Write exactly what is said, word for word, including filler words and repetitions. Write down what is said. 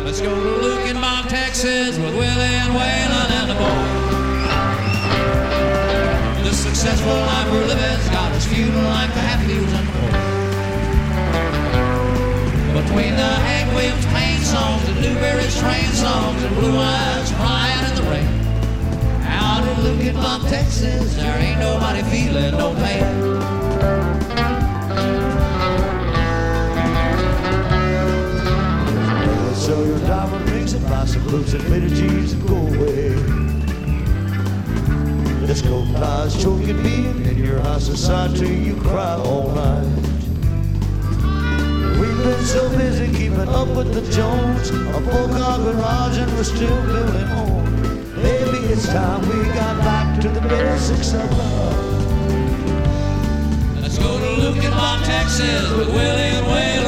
Let's go to Luke and Bob, Texas with Willie and Waylon and the boys. The successful life we're living's got us feuding like the Hatfields and the Boys. Between the Hank Williams pain songs, the Newberry's train songs, and Blue Eyes crying in the rain. Out in Luke and Bob, Texas, there ain't nobody feeling no pain. Sell your diamond rings and buy some boots and faded jeans and go away. Let's go guys choking me in your high society, you cry all night. We've been so busy keeping up with the Jones, a four-car garage and we're still building home. Maybe it's time we got back to the basics of love. Let's go to Luke and Bob, Texas with Willie and Waylon.